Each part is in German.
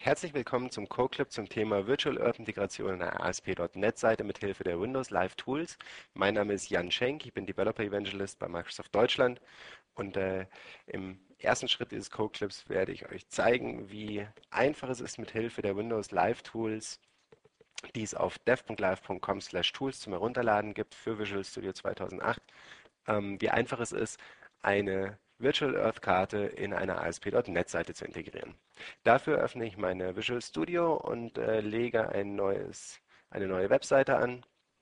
Herzlich willkommen zum Coclip zum Thema Virtual Earth Integration in einer ASP.NET-Seite mit Hilfe der Windows Live Tools. Mein Name ist Jan Schenk, ich bin Developer Evangelist bei Microsoft Deutschland und im ersten Schritt dieses Coclips werde ich euch zeigen, wie einfach es ist, mit Hilfe der Windows Live Tools, die es auf dev.live.com/tools zum Herunterladen gibt für Visual Studio 2008, wie einfach es ist, eine Virtual Earth Karte in eine ASP.NET Seite zu integrieren. Dafür öffne ich meine Visual Studio und lege eine neue Webseite an.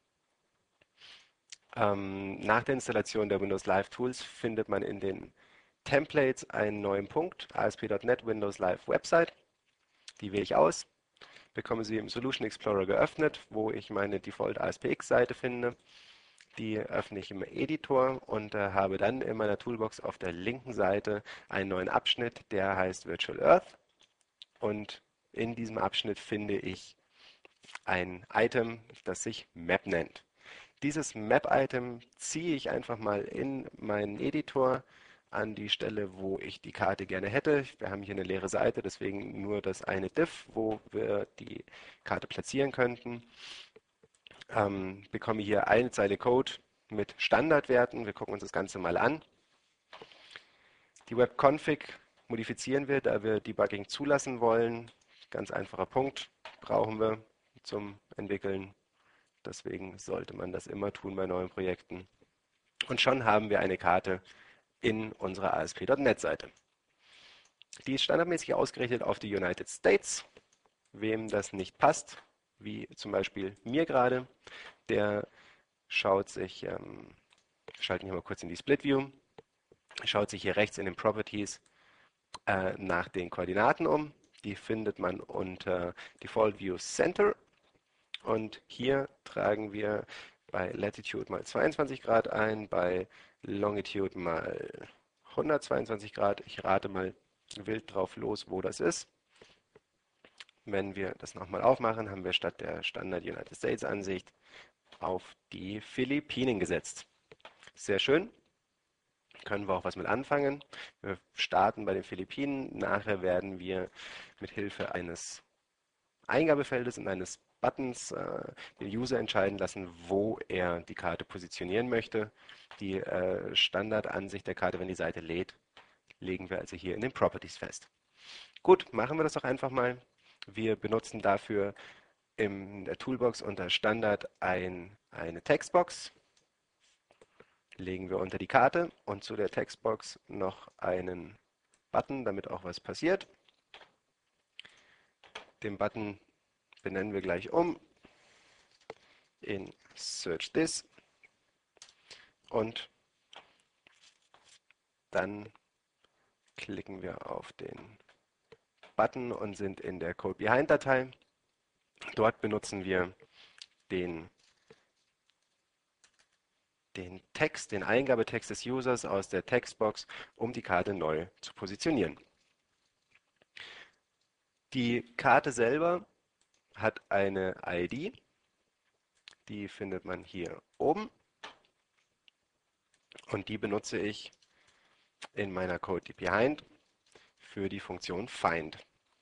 Nach der Installation der Windows Live Tools findet man in den Templates einen neuen Punkt, ASP.NET Windows Live Website. Die wähle ich aus, bekomme sie im Solution Explorer geöffnet, wo ich meine Default ASPX-Seite finde. Die öffne ich im Editor und habe dann in meiner Toolbox auf der linken Seite einen neuen Abschnitt, der heißt Virtual Earth. Und in diesem Abschnitt finde ich ein Item, das sich Map nennt. Dieses Map-Item ziehe ich einfach mal in meinen Editor an die Stelle, wo ich die Karte gerne hätte. Wir haben hier eine leere Seite, deswegen nur das eine Div, wo wir die Karte platzieren könnten. Bekomme hier eine Zeile Code mit Standardwerten. Wir gucken uns das Ganze mal an. Die Webconfig modifizieren wir, da wir Debugging zulassen wollen. Ganz einfacher Punkt, brauchen wir zum Entwickeln. Deswegen sollte man das immer tun bei neuen Projekten. Und schon haben wir eine Karte in unserer ASP.NET-Seite. Die ist standardmäßig ausgerichtet auf die United States. Wem das nicht passt, wie zum Beispiel mir gerade, der schaut sich, schalten wir mal kurz in die Split View, schaut sich hier rechts in den Properties nach den Koordinaten um. Die findet man unter Default View Center. Und hier tragen wir bei Latitude mal 22 Grad ein, bei Longitude mal 122 Grad. Ich rate mal wild drauf los, wo das ist. Wenn wir das nochmal aufmachen, haben wir statt der Standard United States Ansicht auf die Philippinen gesetzt. Sehr schön. Können wir auch was mit anfangen. Wir starten bei den Philippinen. Nachher werden wir mit Hilfe eines Eingabefeldes und eines Buttons den User entscheiden lassen, wo er die Karte positionieren möchte. Die Standardansicht der Karte, wenn die Seite lädt, legen wir also hier in den Properties fest. Gut, machen wir das doch einfach mal. Wir benutzen dafür in der Toolbox unter Standard eine Textbox. Legen wir unter die Karte und zu der Textbox noch einen Button, damit auch was passiert. Den Button benennen wir gleich um in Search This und dann klicken wir auf den Button und sind in der Code Behind Datei. Dort benutzen wir den Text, den Eingabetext des Users aus der Textbox, um die Karte neu zu positionieren. Die Karte selber hat eine ID, die findet man hier oben und die benutze ich in meiner Code Behind für die Funktion Find.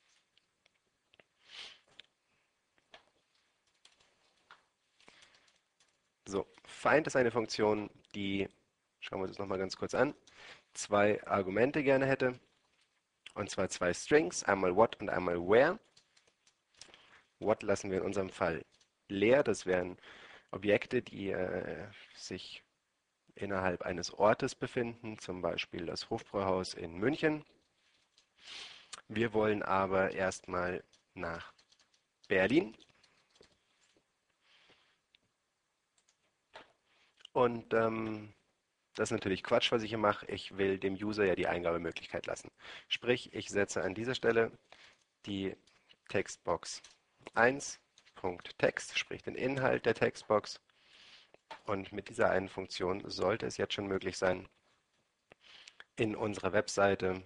So, Find ist eine Funktion, die, schauen wir uns das nochmal ganz kurz an, zwei Argumente gerne hätte, und zwar zwei Strings, einmal what und einmal where. What lassen wir in unserem Fall leer, das wären Objekte, die sich innerhalb eines Ortes befinden, zum Beispiel das Hofbräuhaus in München. Wir wollen aber erstmal nach Berlin. Und das ist natürlich Quatsch, was ich hier mache. Ich will dem User ja die Eingabemöglichkeit lassen. Sprich, ich setze an dieser Stelle die Textbox 1.text, sprich den Inhalt der Textbox. Und mit dieser einen Funktion sollte es jetzt schon möglich sein, in unserer Webseite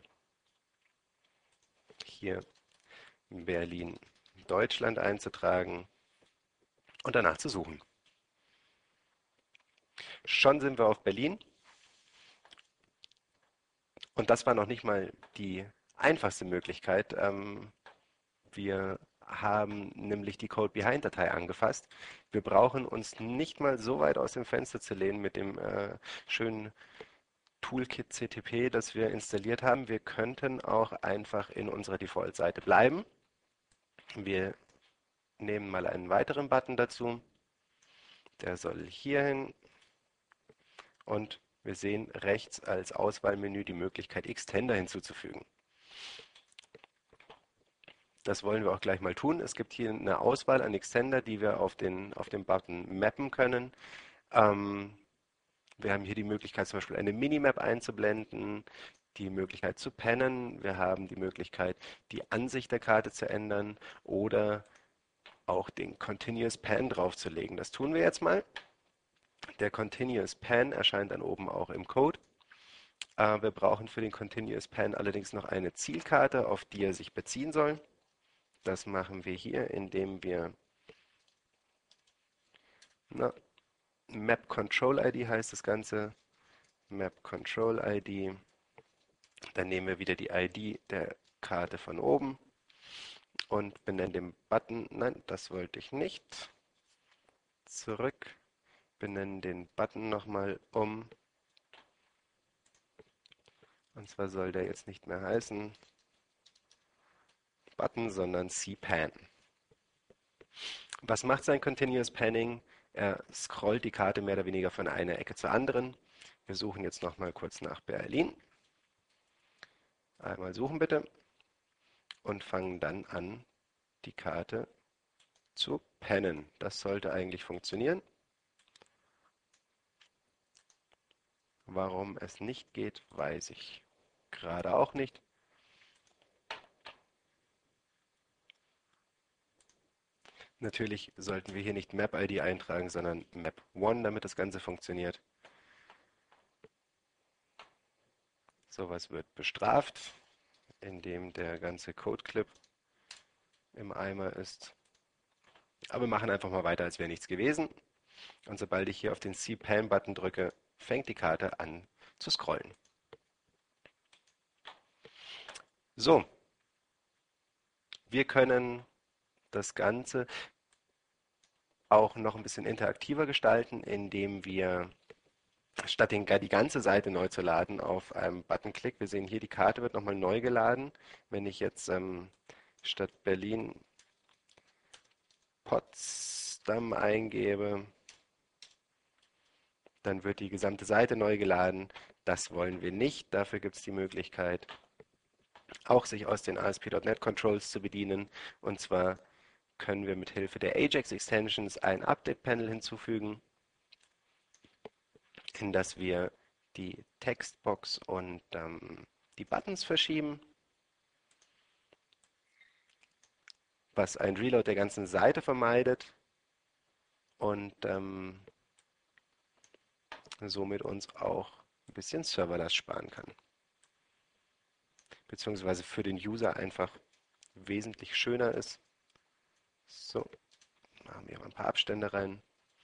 hier Berlin, Deutschland einzutragen und danach zu suchen. Schon sind wir auf Berlin. Und das war noch nicht mal die einfachste Möglichkeit, Wir haben nämlich die Code-Behind-Datei angefasst. Wir brauchen uns nicht mal so weit aus dem Fenster zu lehnen mit dem schönen Toolkit CTP, das wir installiert haben. Wir könnten auch einfach in unserer Default-Seite bleiben. Wir nehmen mal einen weiteren Button dazu. Der soll hier hin. Und wir sehen rechts als Auswahlmenü die Möglichkeit, Extender hinzuzufügen. Das wollen wir auch gleich mal tun. Es gibt hier eine Auswahl an Extender, die wir auf den Button mappen können. Wir haben hier die Möglichkeit, zum Beispiel eine Minimap einzublenden, die Möglichkeit zu pannen. Wir haben die Möglichkeit, die Ansicht der Karte zu ändern oder auch den Continuous Pan draufzulegen. Das tun wir jetzt mal. Der Continuous Pan erscheint dann oben auch im Code. Wir brauchen für den Continuous Pan allerdings noch eine Zielkarte, auf die er sich beziehen soll. Das machen wir hier, indem wir Map Control ID heißt das Ganze. Map Control ID. Dann nehmen wir wieder die ID der Karte von oben und benennen den Button. Nein, das wollte ich nicht. Zurück. Benennen den Button nochmal um. Und zwar soll der jetzt nicht mehr heißen Button, sondern CPan. Was macht sein Continuous Panning? Er scrollt die Karte mehr oder weniger von einer Ecke zur anderen. Wir suchen jetzt nochmal kurz nach Berlin. Einmal suchen bitte. Und fangen dann an, die Karte zu pannen. Das sollte eigentlich funktionieren. Warum es nicht geht, weiß ich gerade auch nicht. Natürlich sollten wir hier nicht Map-ID eintragen, sondern Map1, damit das Ganze funktioniert. Sowas wird bestraft, indem der ganze Code-Clip im Eimer ist. Aber wir machen einfach mal weiter, als wäre nichts gewesen. Und sobald ich hier auf den CPan-Button drücke, fängt die Karte an zu scrollen. So, wir können das Ganze auch noch ein bisschen interaktiver gestalten, indem wir statt die ganze Seite neu zu laden auf einem Button klick, wir sehen hier, die Karte wird nochmal neu geladen. Wenn ich jetzt statt Berlin Potsdam eingebe, dann wird die gesamte Seite neu geladen. Das wollen wir nicht. Dafür gibt es die Möglichkeit, auch sich aus den ASP.NET Controls zu bedienen. Und zwar können wir mit Hilfe der Ajax Extensions ein Update Panel hinzufügen, in das wir die Textbox und die Buttons verschieben, was ein Reload der ganzen Seite vermeidet und somit uns auch ein bisschen Serverlast sparen kann. Beziehungsweise für den User einfach wesentlich schöner ist. So, machen wir mal ein paar Abstände rein.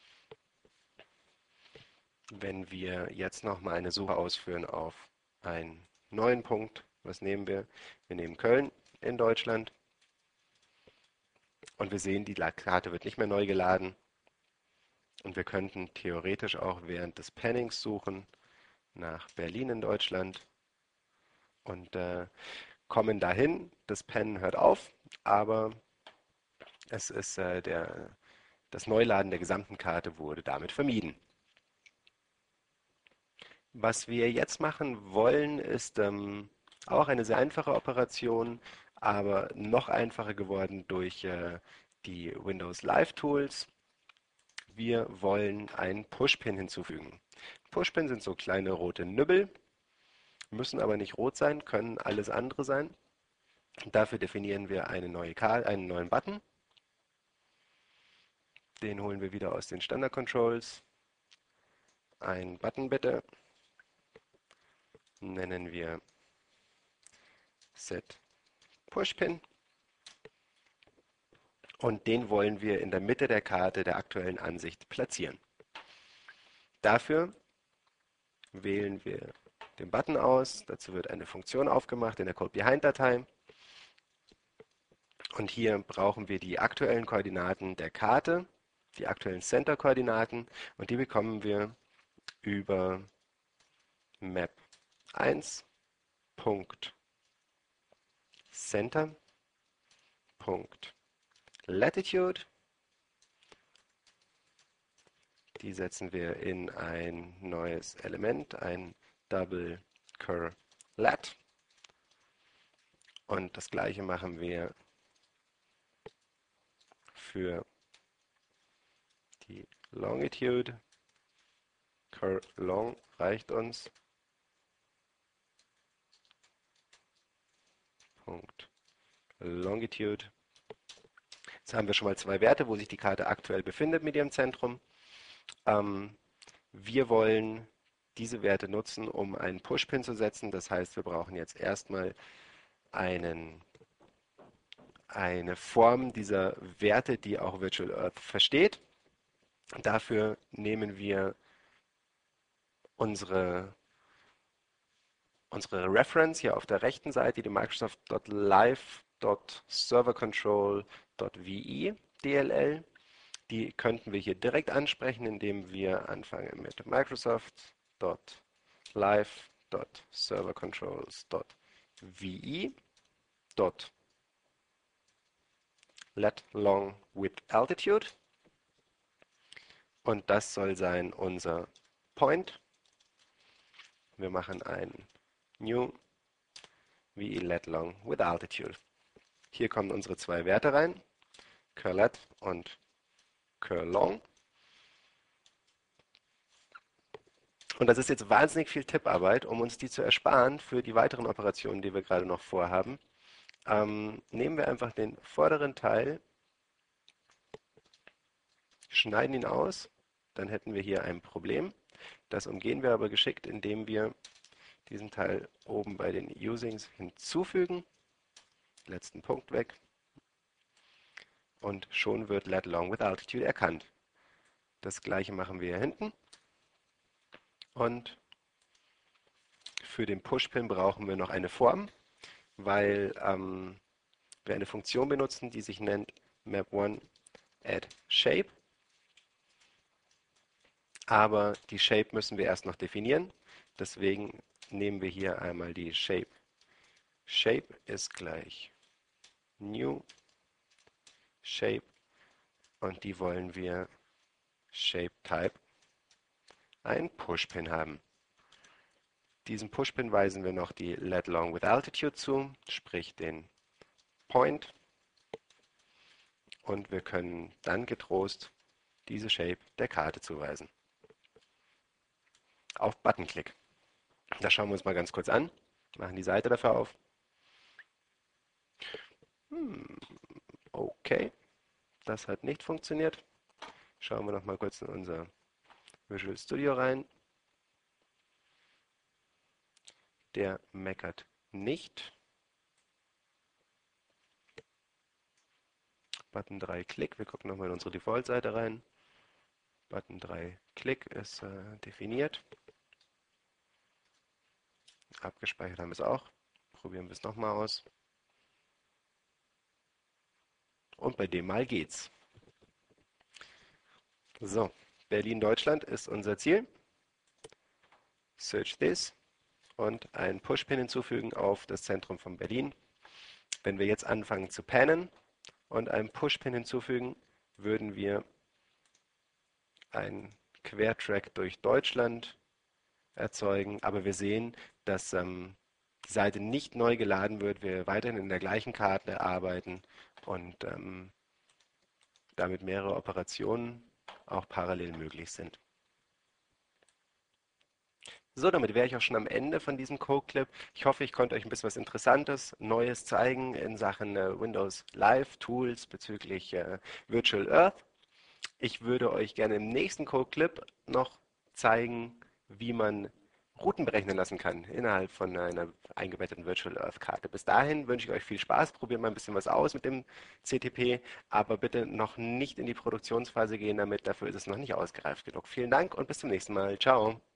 Wenn wir jetzt nochmal eine Suche ausführen auf einen neuen Punkt, was nehmen wir? Wir nehmen Köln in Deutschland und wir sehen, die Karte wird nicht mehr neu geladen. Und wir könnten theoretisch auch während des Pannings suchen nach Berlin in Deutschland und kommen dahin. Das Pannen hört auf, aber es ist das Neuladen der gesamten Karte wurde damit vermieden. Was wir jetzt machen wollen, ist auch eine sehr einfache Operation, aber noch einfacher geworden durch die Windows Live Tools. Wir wollen einen Pushpin hinzufügen. Pushpin sind so kleine rote Nübbel, müssen aber nicht rot sein, können alles andere sein. Dafür definieren wir einen neuen Button. Den holen wir wieder aus den Standard Controls. Ein Button bitte. Nennen wir Set Pushpin. Und den wollen wir in der Mitte der Karte der aktuellen Ansicht platzieren. Dafür wählen wir den Button aus. Dazu wird eine Funktion aufgemacht in der Code-Behind-Datei. Und hier brauchen wir die aktuellen Koordinaten der Karte, die aktuellen Center-Koordinaten, und die bekommen wir über Map 1 Punkt Center Punkt Latitude. Die setzen wir in ein neues Element, ein Double Cur Lat. Und das gleiche machen wir für die Longitude. Cur Long reicht uns. Punkt Longitude. Jetzt haben wir schon mal zwei Werte, wo sich die Karte aktuell befindet mit ihrem Zentrum. Wir wollen diese Werte nutzen, um einen Pushpin zu setzen. Das heißt, wir brauchen jetzt erstmal eine Form dieser Werte, die auch Virtual Earth versteht. Dafür nehmen wir unsere Reference hier auf der rechten Seite, die Microsoft.live.servercontrol.ve DLL. Die könnten wir hier direkt ansprechen, indem wir anfangen mit Microsoft.live.servercontrols.ve let long with altitude. Und das soll sein unser Point. Wir machen ein New ve let long with altitude. Hier kommen unsere zwei Werte rein, curlet und curlong. Und das ist jetzt wahnsinnig viel Tipparbeit, um uns die zu ersparen für die weiteren Operationen, die wir gerade noch vorhaben. Nehmen wir einfach den vorderen Teil, schneiden ihn aus, dann hätten wir hier ein Problem. Das umgehen wir aber geschickt, indem wir diesen Teil oben bei den Usings hinzufügen. Letzten Punkt weg. Und schon wird let long with altitude erkannt. Das gleiche machen wir hier hinten. Und für den Pushpin brauchen wir noch eine Form, weil wir eine Funktion benutzen, die sich nennt map1addShape. Aber die Shape müssen wir erst noch definieren. Deswegen nehmen wir hier einmal die Shape. Shape ist gleich New Shape und die wollen wir Shape Type ein Pushpin haben. Diesem Pushpin weisen wir noch die let long with altitude zu, sprich den Point. Und wir können dann getrost diese Shape der Karte zuweisen. Auf Buttonklick. Das schauen wir uns mal ganz kurz an. Machen die Seite dafür auf. Okay, das hat nicht funktioniert. Schauen wir noch mal kurz in unser Visual Studio rein. Der meckert nicht. Button 3 Klick. Wir gucken nochmal in unsere Default-Seite rein. Button 3 Klick ist definiert. Abgespeichert haben wir es auch. Probieren wir es nochmal aus. Und bei dem Mal geht's. So, Berlin, Deutschland ist unser Ziel. Search this und einen Pushpin hinzufügen auf das Zentrum von Berlin. Wenn wir jetzt anfangen zu pannen und einen Pushpin hinzufügen, würden wir einen Quertrack durch Deutschland erzeugen, aber wir sehen, dass die Seite nicht neu geladen wird, wir weiterhin in der gleichen Karte arbeiten und damit mehrere Operationen auch parallel möglich sind. So, damit wäre ich auch schon am Ende von diesem Code-Clip. Ich hoffe, ich konnte euch ein bisschen was Interessantes, Neues zeigen in Sachen Windows Live Tools bezüglich Virtual Earth. Ich würde euch gerne im nächsten Code-Clip noch zeigen, wie man Routen berechnen lassen kann innerhalb von einer eingebetteten Virtual Earth Karte. Bis dahin wünsche ich euch viel Spaß, probiert mal ein bisschen was aus mit dem CTP, aber bitte noch nicht in die Produktionsphase gehen damit, dafür ist es noch nicht ausgereift genug. Vielen Dank und bis zum nächsten Mal. Ciao.